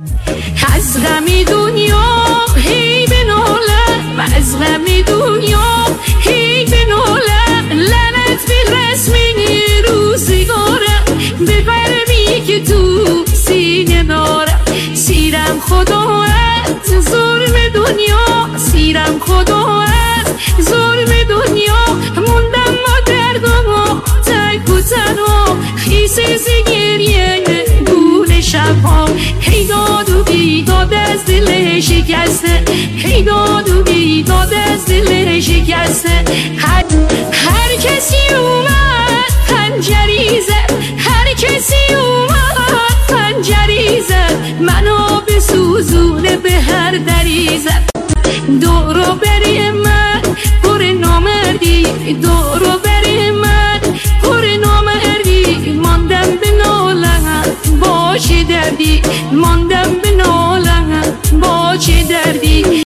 از غم دنیا هی بنالم، از غم دنیا هی بنالم، لعنت به رسم روزگارم، به برمی که تو سینه دارم. سیرم خدا از ظلم دنیا، سیرم خدا از ظلم دنیا، موندم ما دردم تک و تنها، خیسه زگریه گونه شبها، هی داد و بیداد از دل شکسته، هی داد و بیداد از دل شکسته. هر کسی اومد پنجری زد، هر کسی اومد پنجری زد، منو به سوزونه به هر دری زد. دورو بری من پر نامردی، دورو بری من پر نامردی، ماندم به نالم باشه دردی، ماندم